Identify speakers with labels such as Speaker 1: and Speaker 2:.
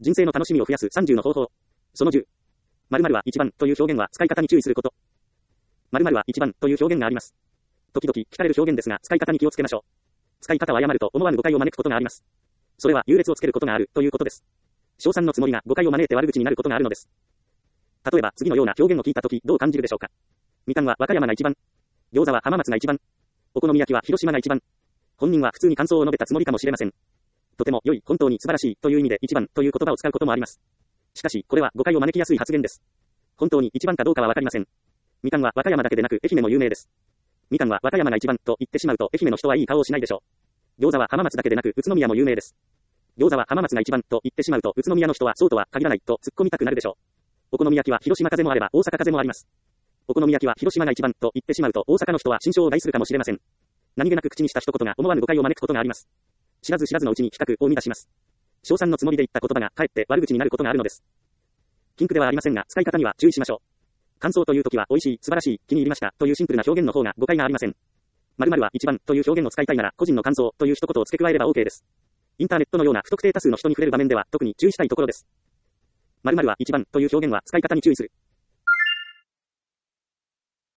Speaker 1: 人生の楽しみを増やす30の方法。その10。〇〇は一番という表現は使い方に注意すること。〇〇は一番という表現があります。時々聞かれる表現ですが、使い方に気をつけましょう。使い方を誤ると思わぬ誤解を招くことがあります。それは優劣をつけることがあるということです。称賛のつもりが誤解を招いて悪口になることがあるのです。例えば次のような表現を聞いたときどう感じるでしょうか。みかんは和歌山が一番。餃子は浜松が一番。お好み焼きは広島が一番。本人は普通に感想を述べたつもりかもしれません。とても良い、本当に素晴らしいという意味で一番という言葉を使うこともあります。しかし、これは誤解を招きやすい発言です。本当に一番かどうかはわかりません。みかんは和歌山だけでなく愛媛も有名です。みかんは和歌山が一番と言ってしまうと愛媛の人はいい顔をしないでしょう。餃子は浜松だけでなく宇都宮も有名です。餃子は浜松が一番と言ってしまうと宇都宮の人はそうとは限らないと突っ込みたくなるでしょう。お好み焼きは広島風もあれば大阪風もあります。お好み焼きは広島が一番と言ってしまうと大阪の人は心象を害するかもしれません。何気なく口にした一言が思わぬ誤解を招くことがあります。知らず知らずのうちに企画を生み出します。称賛のつもりで言った言葉がかえって悪口になることがあるのです。禁句ではありませんが使い方には注意しましょう。感想というときは美味しい、素晴らしい、気に入りましたというシンプルな表現の方が誤解がありません。〇〇は一番という表現を使いたいなら個人の感想という一言を付け加えれば OK です。インターネットのような不特定多数の人に触れる場面では特に注意したいところです。〇〇は一番という表現は使い方に注意する。